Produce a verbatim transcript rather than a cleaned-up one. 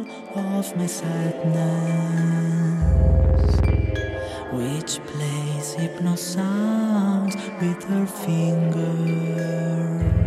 of my sadness, which plays hypno sounds with her fingers.